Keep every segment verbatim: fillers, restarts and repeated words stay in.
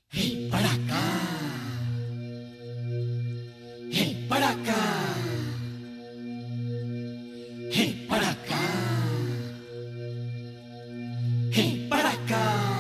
Hey, padaca. Hey, padaca. Hey, padaca. Hey, padaca.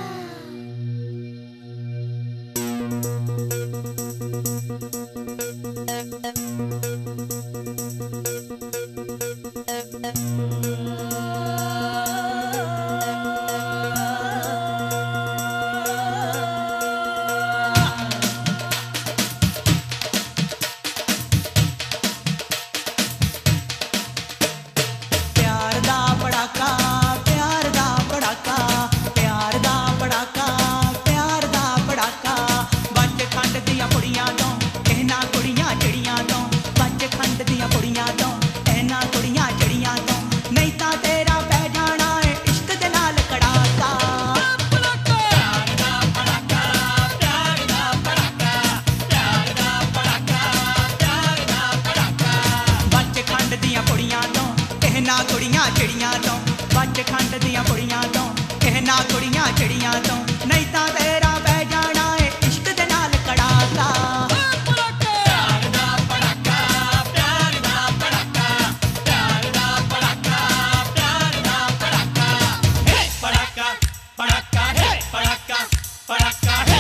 कहना कुड़ियां चिड़ियां तो बच खंड दियां कुड़ियां तो कहना कुड़ियां चिड़ियां तो नहीं तां तेरा पै जाना है इश्क दे नाल कड़ाका। प्यार दा पड़ाका, प्यार दा पड़ाका, प्यार दा पड़ाका, प्यार दा पड़ाका। हे पड़ाका, पड़ाका, हे पड़ाका, पड़ाका, हे।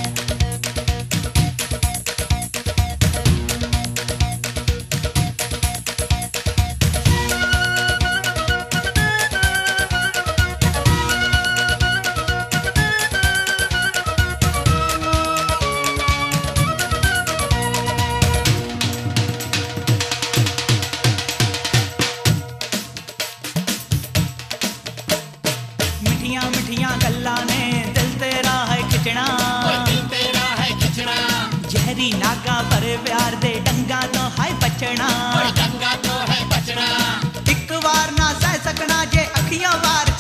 मिठियां मिठियां गल्लां ने दिल तेरा है खिचना, दिल तेरा है खिचना। जहरी नागा पर प्यार दे डंगा तो है बचना, डंगा तो है बचना। एक बार ना सह सकना जे अखियां वार